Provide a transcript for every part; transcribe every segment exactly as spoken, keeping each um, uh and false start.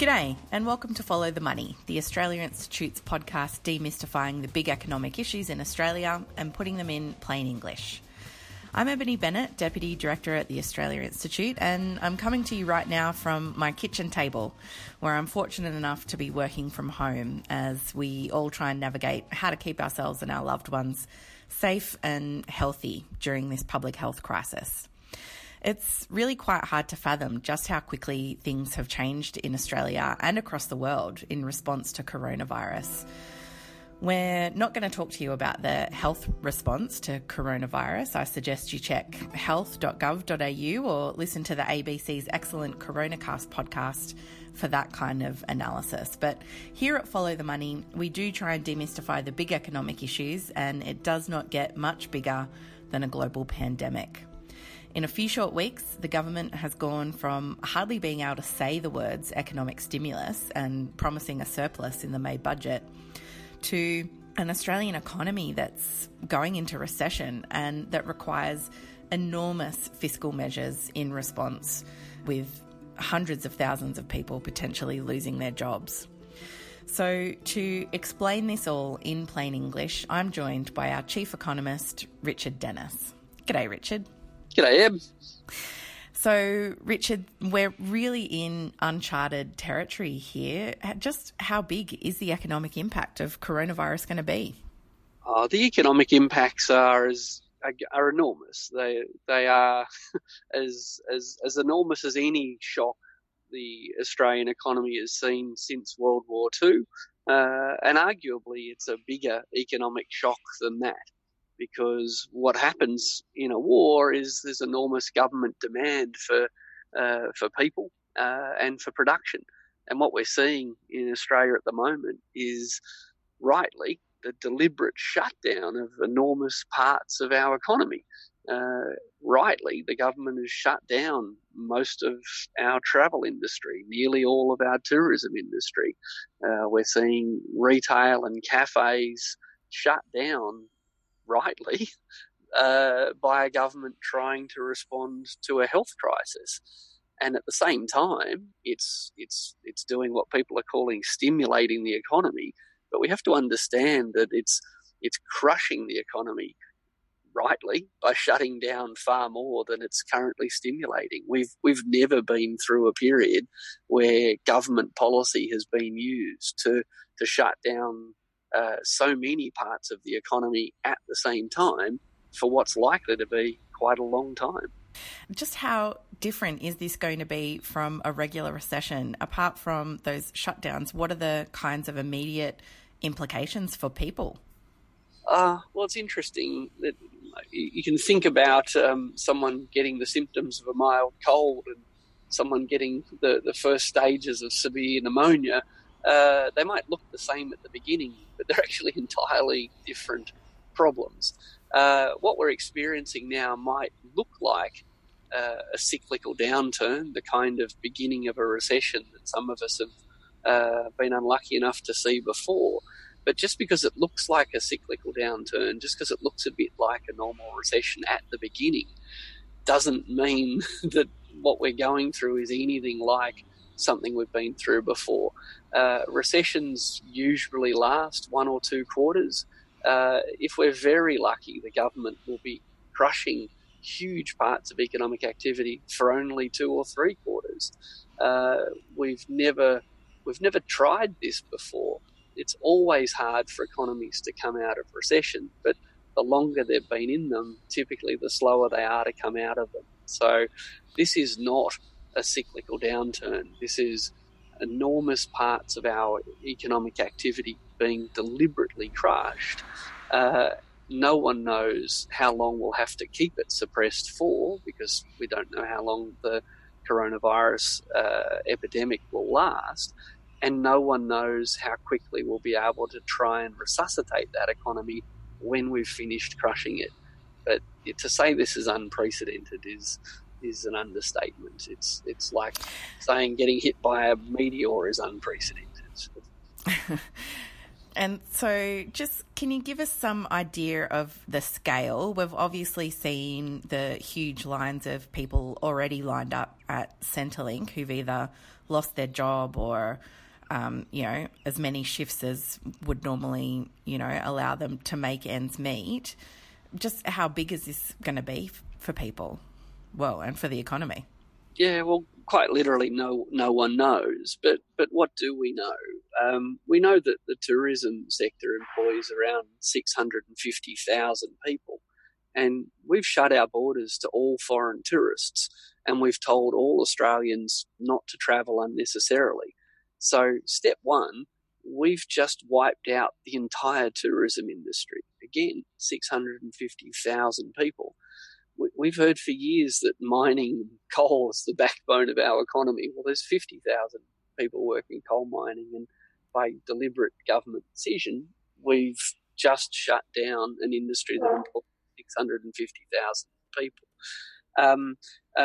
G'day and welcome to Follow the Money, the Australia Institute's podcast demystifying the big economic issues in Australia and putting them in plain English. I'm Ebony Bennett, Deputy Director at the Australia Institute, and I'm coming to you right now from my kitchen table, where I'm fortunate enough to be working from home as we all try and navigate how to keep ourselves and our loved ones safe and healthy during this public health crisis. It's really quite hard to fathom just how quickly things have changed in Australia and across the world in response to coronavirus. We're not going to talk to you about the health response to coronavirus. I suggest you check health dot gov dot a u or listen to the A B C's excellent Coronacast podcast for that kind of analysis. But here at Follow the Money, we do try and demystify the big economic issues, and it does not get much bigger than a global pandemic. In a few short weeks, the government has gone from hardly being able to say the words economic stimulus and promising a surplus in the May budget to an Australian economy that's going into recession and that requires enormous fiscal measures in response, with hundreds of thousands of people potentially losing their jobs. So to explain this all in plain English, I'm joined by our Chief Economist, Richard Denniss. G'day, Richard. G'day, Eb. So, Richard, we're really in uncharted territory here. Just how big is the economic impact of coronavirus going to be? Oh, the economic impacts are as are enormous. They they are as as as enormous as any shock the Australian economy has seen since World War Two, uh, and arguably it's a bigger economic shock than that. Because what happens in a war is there's enormous government demand for uh, for people uh, and for production. And what we're seeing in Australia at the moment is, rightly, the deliberate shutdown of enormous parts of our economy. Uh, rightly, the government has shut down most of our travel industry, nearly all of our tourism industry. Uh, we're seeing retail and cafes shut down, rightly, uh, by a government trying to respond to a health crisis. And at the same time, it's it's it's doing what people are calling stimulating the economy. But we have to understand that it's it's crushing the economy, rightly, by shutting down far more than it's currently stimulating. We've we've never been through a period where government policy has been used to to shut down Uh, so many parts of the economy at the same time for what's likely to be quite a long time. Just how different is this going to be from a regular recession? Apart from those shutdowns, what are the kinds of immediate implications for people? Uh, well, it's interesting that you can think about um, someone getting the symptoms of a mild cold and someone getting the, the first stages of severe pneumonia. Uh, they might look the same at the beginning, but they're actually entirely different problems. Uh, what we're experiencing now might look like uh, a cyclical downturn, the kind of beginning of a recession that some of us have uh, been unlucky enough to see before. But just because it looks like a cyclical downturn, just because it looks a bit like a normal recession at the beginning, doesn't mean that what we're going through is anything like something we've been through before. Uh, recessions usually last one or two quarters. Uh, if we're very lucky, the government will be crushing huge parts of economic activity for only two or three quarters. Uh, we've never we've never tried this before. It's always hard for economies to come out of recession, but the longer they've been in them, typically the slower they are to come out of them. So this is not a cyclical downturn. This is enormous parts of our economic activity being deliberately crushed. Uh, no one knows how long we'll have to keep it suppressed for, because we don't know how long the coronavirus uh, epidemic will last, and no one knows how quickly we'll be able to try and resuscitate that economy when we've finished crushing it. But to say this is unprecedented is is an understatement. It's it's like saying getting hit by a meteor is unprecedented. And so just can you give us some idea of the scale? We've obviously seen the huge lines of people already lined up at Centrelink who've either lost their job or, um, you know, as many shifts as would normally, you know, allow them to make ends meet. Just how big is this going to be for people? Well, and for the economy? Yeah, well, quite literally, no no one knows. But but what do we know? Um, we know that the tourism sector employs around six hundred fifty thousand people, and we've shut our borders to all foreign tourists, and we've told all Australians not to travel unnecessarily. So step one, we've just wiped out the entire tourism industry. Again, six hundred fifty thousand people. We've heard for years that mining coal is the backbone of our economy. Well, there's fifty thousand people working coal mining, and by deliberate government decision, we've just shut down an industry that employs six hundred fifty thousand people. Um,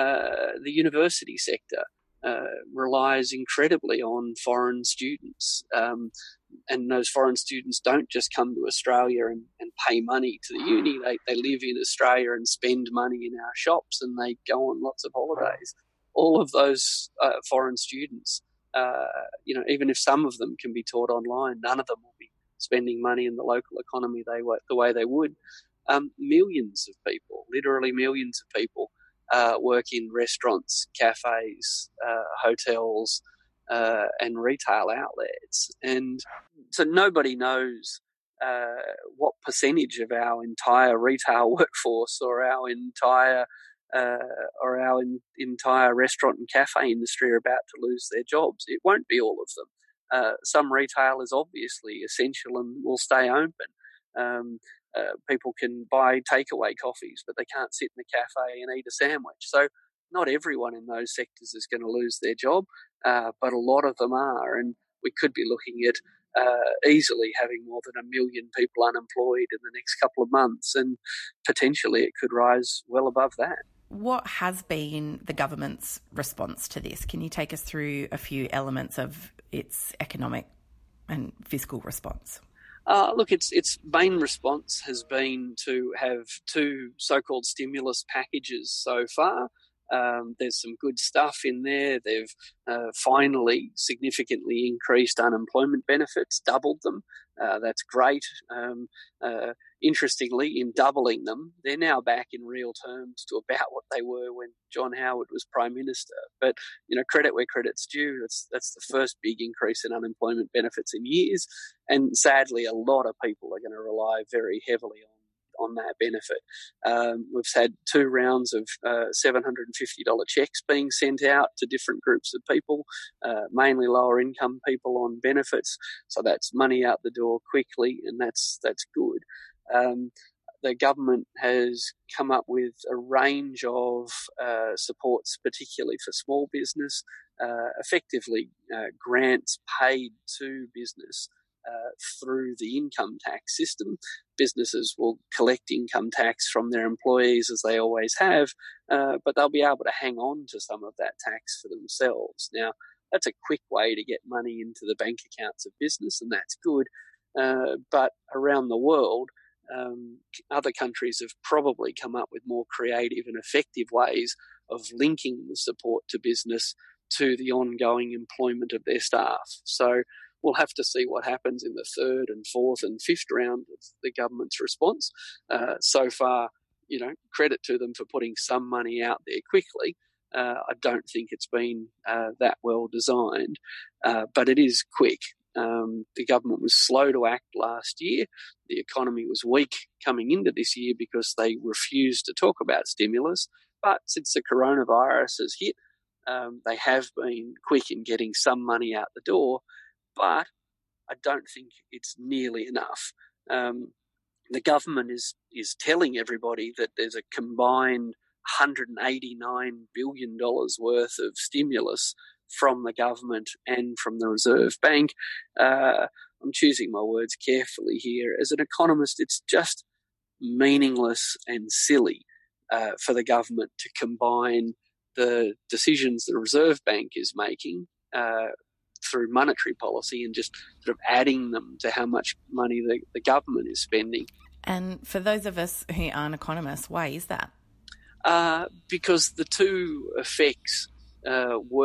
uh, the university sector uh, relies incredibly on foreign students. Um, and those foreign students don't just come to Australia and, and pay money to the uni. They, they live in Australia and spend money in our shops, and they go on lots of holidays. All of those uh, foreign students, uh, you know, even if some of them can be taught online, none of them will be spending money in the local economy they the way they would. Um, millions of people, literally millions of people, uh, work in restaurants, cafes, uh, hotels, uh, and retail outlets. And so nobody knows uh, what percentage of our entire retail workforce or our entire uh, or our in, entire restaurant and cafe industry are about to lose their jobs. It won't be all of them. Uh, some retail is obviously essential and will stay open. Um, uh, people can buy takeaway coffees, but they can't sit in a cafe and eat a sandwich. So not everyone in those sectors is going to lose their job, uh, but a lot of them are. And we could be looking at uh, easily having more than a million people unemployed in the next couple of months, and potentially it could rise well above that. What has been the government's response to this? Can you take us through a few elements of its economic and fiscal response? Uh, look, its its main response has been to have two so-called stimulus packages so far. Um, there's some good stuff in there. They've uh, finally significantly increased unemployment benefits, doubled them. Uh, that's great. Um, uh, interestingly, in doubling them, they're now back in real terms to about what they were when John Howard was Prime Minister. But, you know, credit where credit's due. That's, that's the first big increase in unemployment benefits in years. And sadly, a lot of people are going to rely very heavily on on that benefit. Um, we've had two rounds of uh, seven hundred fifty dollars checks being sent out to different groups of people, uh, mainly lower income people on benefits. So that's money out the door quickly, and that's that's good. Um, the government has come up with a range of uh, supports, particularly for small business, uh, effectively uh, grants paid to business Uh, through the income tax system. Businesses will collect income tax from their employees, as they always have, uh, but they'll be able to hang on to some of that tax for themselves. Now, that's a quick way to get money into the bank accounts of business, and that's good. Uh, but around the world, um, other countries have probably come up with more creative and effective ways of linking the support to business to the ongoing employment of their staff. So we'll have to see what happens in the third and fourth and fifth round of the government's response. Uh, so far, you know, credit to them for putting some money out there quickly. Uh, I don't think it's been uh, that well designed, uh, but it is quick. Um, the government was slow to act last year. The economy was weak coming into this year because they refused to talk about stimulus. But since the coronavirus has hit, um, they have been quick in getting some money out the door. But I don't think it's nearly enough. Um, the government is is telling everybody that there's a combined one hundred eighty-nine billion dollars worth of stimulus from the government and from the Reserve Bank. Uh, I'm choosing my words carefully here. As an economist, it's just meaningless and silly uh, for the government to combine the decisions the Reserve Bank is making uh, through monetary policy and just sort of adding them to how much money the, the government is spending. And for those of us who aren't economists, why is that? Uh, because the two effects uh, work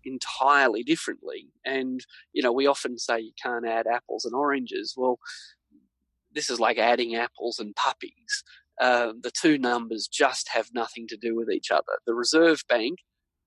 entirely differently. And, you know, we often say you can't add apples and oranges. Well, this is like adding apples and puppies. Uh, the two numbers just have nothing to do with each other. The Reserve Bank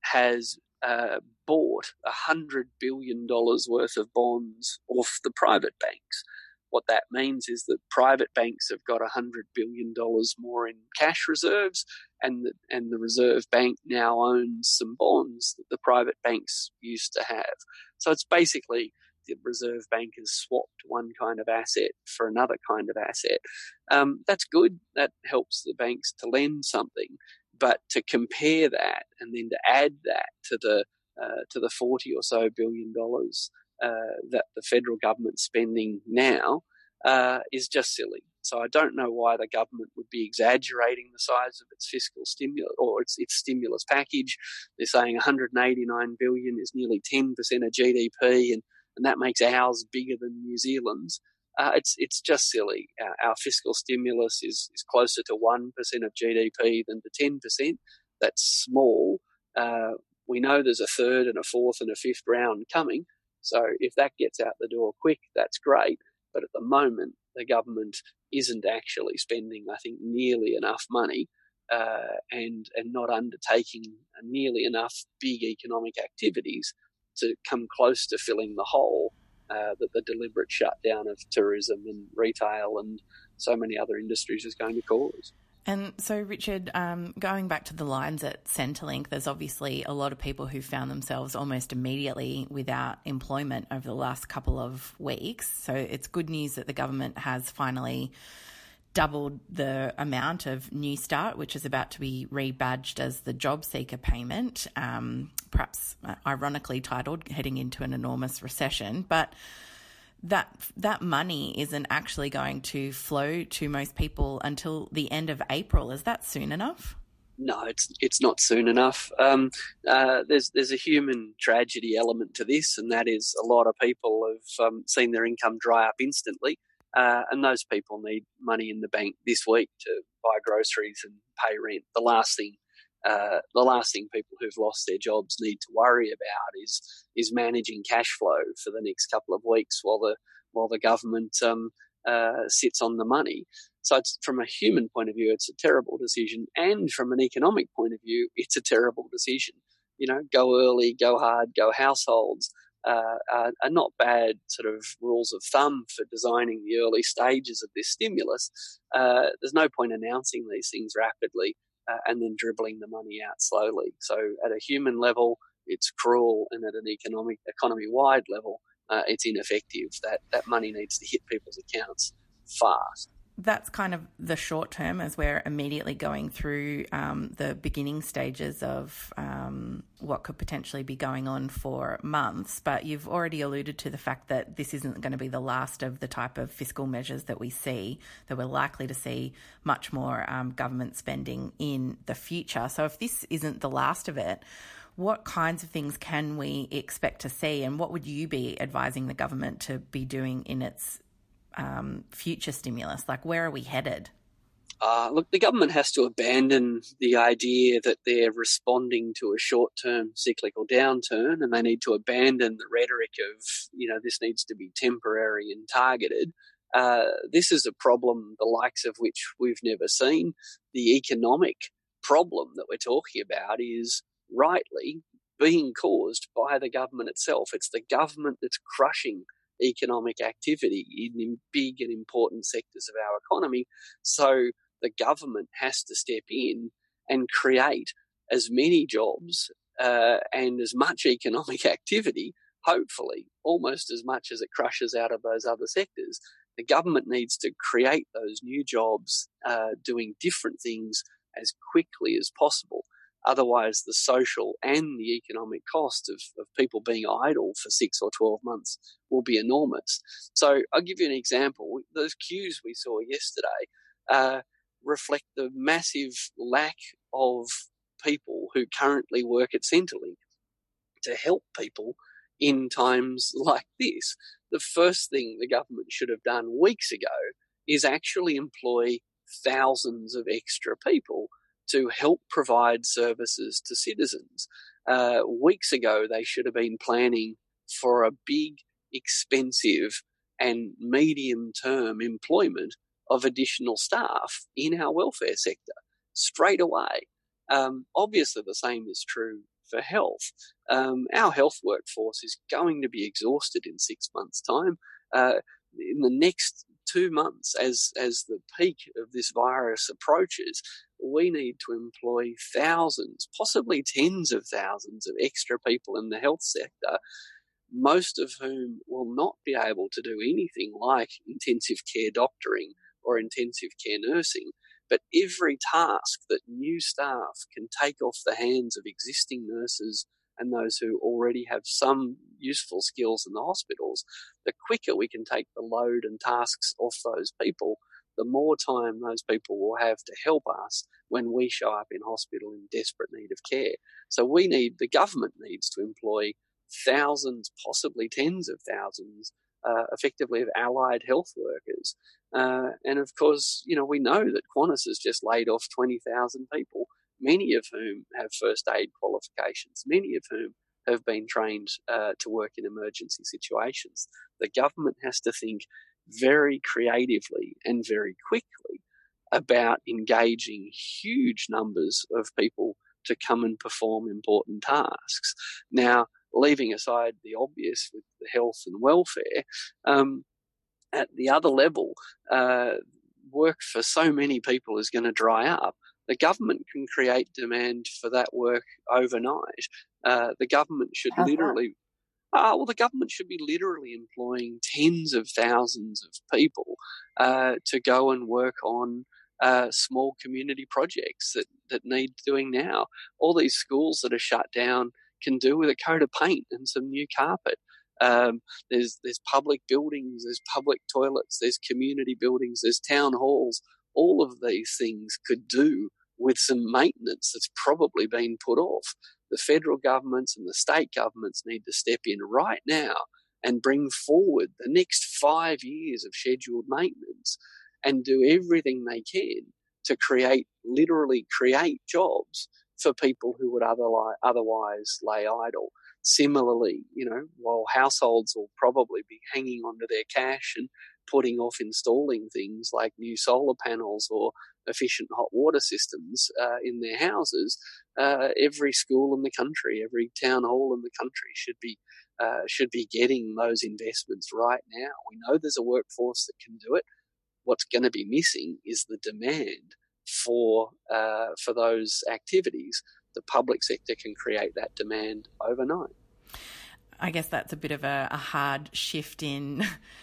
has uh, bought one hundred billion dollars worth of bonds off the private banks. What that means is that private banks have got one hundred billion dollars more in cash reserves, and the, and the Reserve Bank now owns some bonds that the private banks used to have. So it's basically the Reserve Bank has swapped one kind of asset for another kind of asset. Um, that's good. That helps the banks to lend something. But to compare that and then to add that to the uh, to the forty or so billion dollars uh, that the federal government's spending now uh, is just silly. So I don't know why the government would be exaggerating the size of its fiscal stimulus or its, its stimulus package. They're saying one hundred eighty-nine billion dollars is nearly ten percent of G D P, and and that makes ours bigger than New Zealand's. Uh, it's it's just silly. Our, our fiscal stimulus is, is closer to one percent of G D P than to ten percent. That's small. Uh, we know there's a third and a fourth and a fifth round coming. So if that gets out the door quick, that's great. But at the moment, the government isn't actually spending, I think, nearly enough money uh, and, and not undertaking nearly enough big economic activities to come close to filling the hole uh, that the deliberate shutdown of tourism and retail and so many other industries is going to cause. And so, Richard, um, going back to the lines at Centrelink, there's obviously a lot of people who found themselves almost immediately without employment over the last couple of weeks. So it's good news that the government has finally doubled the amount of New Start, which is about to be rebadged as the job seeker payment, um, perhaps ironically titled Heading into an Enormous Recession. But that that money isn't actually going to flow to most people until the end of April. Is that soon enough? No, it's it's not soon enough. Um, uh, there's there's a human tragedy element to this, and that is a lot of people have um, seen their income dry up instantly. Uh, and those people need money in the bank this week to buy groceries and pay rent. The last thing, uh, the last thing people who've lost their jobs need to worry about is is managing cash flow for the next couple of weeks while the while the government um, uh, sits on the money. So, it's, from a human point of view, it's a terrible decision, and from an economic point of view, it's a terrible decision. You know, go early, go hard, go households. Uh, are, are not bad sort of rules of thumb for designing the early stages of this stimulus. Uh, there's no point announcing these things rapidly uh, and then dribbling the money out slowly. So at a human level, it's cruel, and at an economic economy-wide level, uh, it's ineffective. That that money needs to hit people's accounts fast. That's kind of the short term, as we're immediately going through um, the beginning stages of um, what could potentially be going on for months. But you've already alluded to the fact that this isn't going to be the last of the type of fiscal measures that we see, that we're likely to see much more um, government spending in the future. So if this isn't the last of it, what kinds of things can we expect to see, and what would you be advising the government to be doing in its Um, future stimulus? Like, where are we headed? Uh, look, the government has to abandon the idea that they're responding to a short-term cyclical downturn, and they need to abandon the rhetoric of, you know, this needs to be temporary and targeted. Uh, this is a problem the likes of which we've never seen. The economic problem that we're talking about is rightly being caused by the government itself. It's the government that's crushing economic activity in, in big and important sectors of our economy. So the government has to step in and create as many jobs uh, and as much economic activity, hopefully almost as much as it crushes out of those other sectors. The government needs to create those new jobs uh, doing different things as quickly as possible. Otherwise, the social and the economic cost of, of people being idle for six or twelve months will be enormous. So I'll give you an example. Those queues we saw yesterday uh, reflect the massive lack of people who currently work at Centrelink to help people in times like this. The first thing the government should have done weeks ago is actually employ thousands of extra people to help provide services to citizens. Uh, weeks ago, they should have been planning for a big, expensive and medium-term employment of additional staff in our welfare sector straight away. Um, obviously, the same is true for health. Um, our health workforce is going to be exhausted in six months' time. Uh, in the next two months, as as the peak of this virus approaches, we need to employ thousands, possibly tens of thousands of extra people in the health sector, most of whom will not be able to do anything like intensive care doctoring or intensive care nursing. But every task that new staff can take off the hands of existing nurses and those who already have some useful skills in the hospitals, the quicker we can take the load and tasks off those people, the more time those people will have to help us when we show up in hospital in desperate need of care. So we need, the government needs to employ thousands, possibly tens of thousands, uh, effectively of allied health workers. Uh, and of course, you know, we know that Qantas has just laid off twenty thousand people, many of whom have first aid qualifications, many of whom have been trained uh, to work in emergency situations. The government has to think very creatively and very quickly about engaging huge numbers of people to come and perform important tasks. Now, leaving aside the obvious with the health and welfare, um, at the other level, uh, work for so many people is going to dry up. The government can create demand for that work overnight. Uh, the government should How's literally... Uh, well, the government should be literally employing tens of thousands of people uh, to go and work on uh, small community projects that, that need doing now. All these schools that are shut down can do with a coat of paint and some new carpet. Um, there's there's public buildings, there's public toilets, there's community buildings, there's town halls. All of these things could do with some maintenance that's probably been put off. The federal governments and the state governments need to step in right now and bring forward the next five years of scheduled maintenance and do everything they can to create, literally create jobs for people who would otherwise lay idle. Similarly, you know, while households will probably be hanging onto their cash and putting off installing things like new solar panels or efficient hot water systems uh, in their houses, uh, every school in the country, every town hall in the country should be uh, should be getting those investments right now. We know there's a workforce that can do it. What's going to be missing is the demand for uh, for those activities. The public sector can create that demand overnight. I guess that's a bit of a, a hard shift in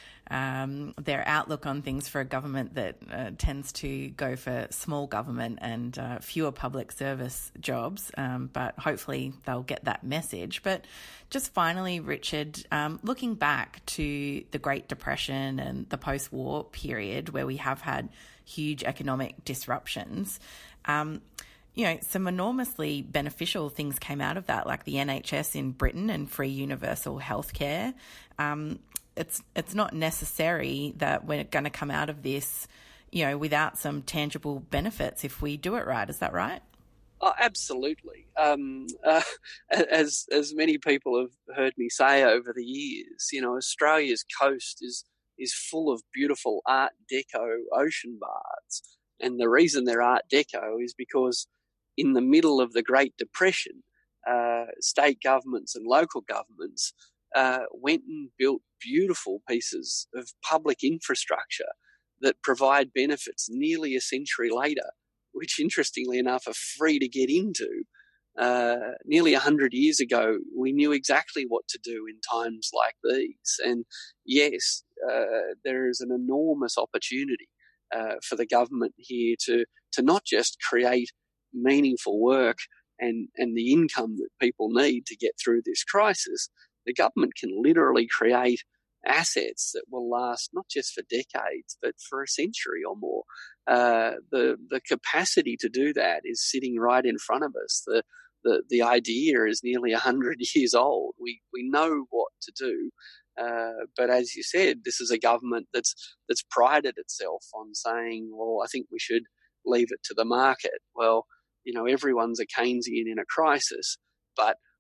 um, their outlook on things for a government that uh, tends to go for small government and uh, fewer public service jobs, um, but hopefully they'll get that message. But just finally, Richard, um, looking back to the Great Depression and the post-war period where we have had huge economic disruptions, um, you know, some enormously beneficial things came out of that, like the N H S in Britain and free universal healthcare. Um, it's it's not necessary that we're going to come out of this, you know, without some tangible benefits if we do it right. Is that right? Oh, absolutely. Um, uh, as as many people have heard me say over the years, you know, Australia's coast is is full of beautiful Art Deco ocean baths, and the reason they're Art Deco is because in the middle of the Great Depression, uh, state governments and local governments uh, went and built beautiful pieces of public infrastructure that provide benefits nearly a century later, which interestingly enough are free to get into. Uh, nearly a hundred years ago, we knew exactly what to do in times like these. And yes, uh, there is an enormous opportunity uh, for the government here to, to not just create meaningful work and, and the income that people need to get through this crisis. The government can literally create assets that will last not just for decades, but for a century or more. Uh, the the capacity to do that is sitting right in front of us. The the, the idea is nearly a hundred years old. We we know what to do, uh, but as you said, this is a government that's that's prided itself on saying, "Well, I think we should leave it to the market." Well, you know, everyone's a Keynesian in a crisis, but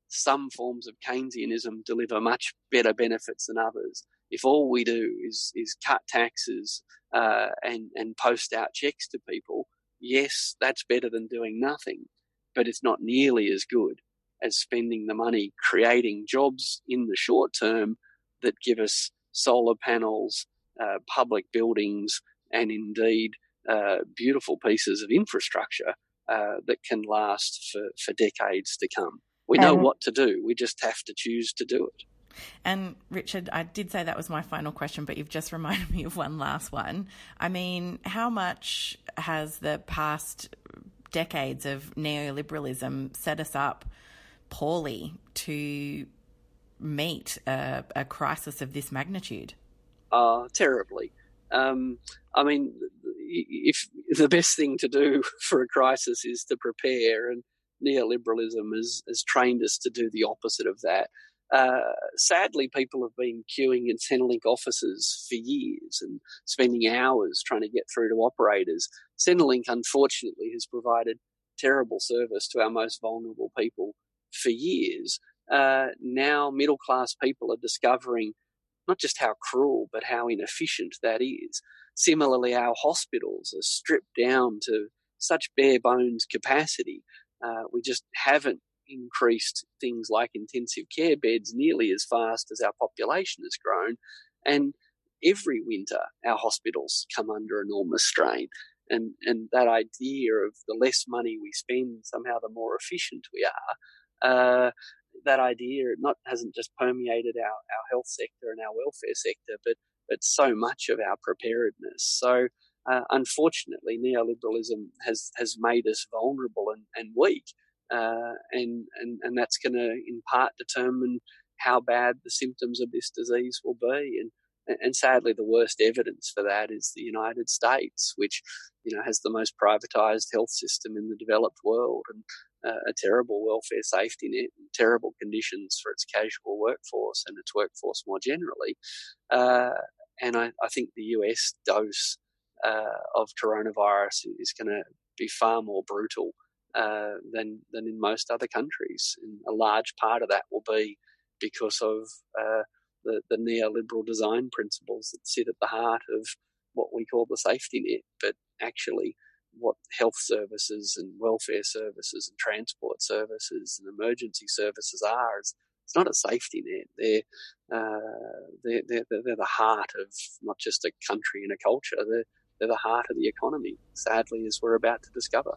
some forms of Keynesianism deliver much better benefits than others. If all we do is is cut taxes uh, and and post out checks to people, yes, that's better than doing nothing, but it's not nearly as good as spending the money creating jobs in the short term that give us solar panels, uh, public buildings, and indeed uh, beautiful pieces of infrastructure uh, that can last for, for decades to come. We know um, what to do. We just have to choose to do it. And Richard, I did say that was my final question, but you've just reminded me of one last one. I mean, how much has the past decades of neoliberalism set us up poorly to meet a, a crisis of this magnitude? Uh, terribly. Um, I mean, if the best thing to do for a crisis is to prepare, and neoliberalism has, has trained us to do the opposite of that. Uh, sadly, people have been queuing in Centrelink offices for years and spending hours trying to get through to operators. Centrelink, unfortunately, has provided terrible service to our most vulnerable people for years. Uh, now middle-class people are discovering not just how cruel, but how inefficient that is. Similarly, our hospitals are stripped down to such bare bones capacity. Uh, we just haven't increased things like intensive care beds nearly as fast as our population has grown. And every winter, our hospitals come under enormous strain. And, and that idea of the less money we spend, somehow the more efficient we are, uh, that idea not hasn't just permeated our, our health sector and our welfare sector, but, but so much of our preparedness. So, uh, unfortunately, neoliberalism has, has made us vulnerable and, and weak. Uh, and, and, and that's going to, in part, determine how bad the symptoms of this disease will be. And, and sadly, the worst evidence for that is the United States, which, you know, has the most privatized health system in the developed world, and uh, a terrible welfare safety net, and terrible conditions for its casual workforce and its workforce more generally. Uh, and I, I think the U S dose uh, of coronavirus is going to be far more brutal Uh, than than in most other countries. And a large part of that will be because of uh, the, the neoliberal design principles that sit at the heart of what we call the safety net, but actually what health services and welfare services and transport services and emergency services are. It's, it's not a safety net. They're, uh, they're, they're, they're the heart of not just a country and a culture. They're, they're the heart of the economy, sadly, as we're about to discover.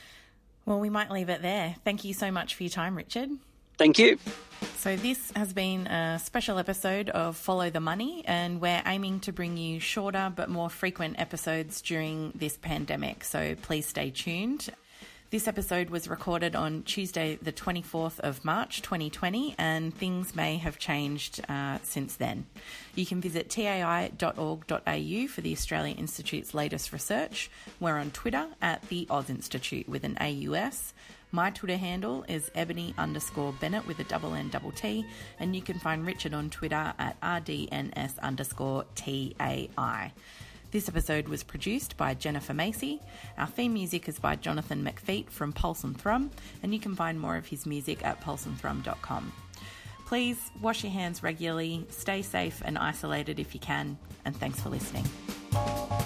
Well, we might leave it there. Thank you so much for your time, Richard. Thank you. So this has been a special episode of Follow the Money, and we're aiming to bring you shorter but more frequent episodes during this pandemic, so please stay tuned. This episode was recorded on Tuesday, the twenty-fourth of March, twenty twenty, and things may have changed uh, since then. You can visit t a i dot org dot a u for the Australian Institute's latest research. We're on Twitter at the Oz Institute with an A U S. My Twitter handle is ebony underscore Bennett with a double N double T, and you can find Richard on Twitter at R D N S underscore T A I. This episode was produced by Jennifer Macy. Our theme music is by Jonathan McFeet from Pulse and Thrum, and you can find more of his music at pulse and thrum dot com. Please wash your hands regularly, stay safe and isolated if you can, and thanks for listening.